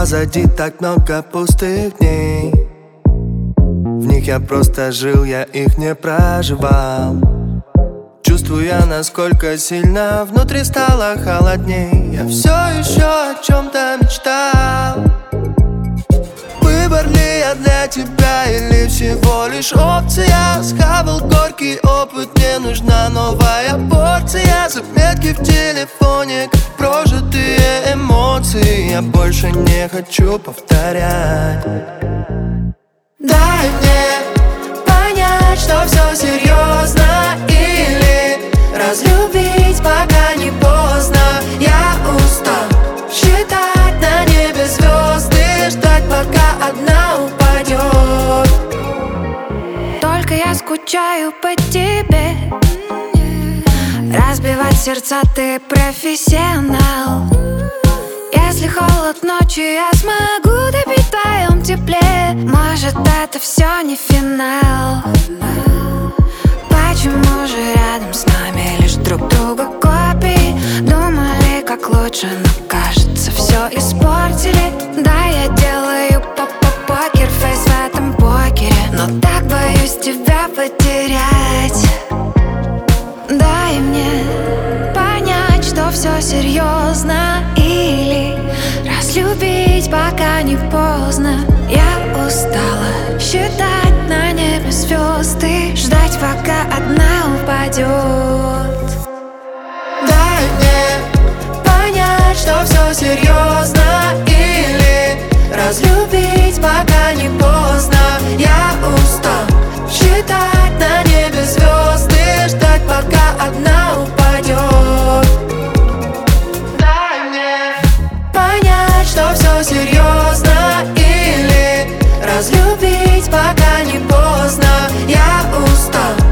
Позади так много пустых дней. В них я просто жил, я их не проживал. Чувствуя, насколько сильно внутри стало холодней. Я все еще о чем-то мечтал. Выбор ли я для тебя или всего лишь опция? Схавал горький опыт, мне нужна новая порция. Заметки в телефоне, как прожитые эмоции. Я больше не хочу повторять. Дай мне понять, что все серьезно, или разлюбить, пока не поздно. Я устал считать на небе звезды, ждать, пока одна упадет. Только я скучаю по тебе. Разбивать сердца ты профессионал. Если холод ночью, я смогу топить в твоем тепле. Может, это все не финал. Почему же рядом с нами лишь друг друга копии? Думали, как лучше, но кажется, все испортили. Да, я делаю покер-фейс в этом покере, но так боюсь тебя потерять. Дай мне понять, что все серьезно, или разлюбить, пока не поздно. Я устала считать на небе звезды, ждать, пока одна упадет. Дай мне понять, что все серьезно, или разлюбить, пока не поздно. Я устал считать на небе звезды, ждать, пока одна упадет. Дай мне понять, что все серьезно, или разлюбить, пока не поздно. Я устал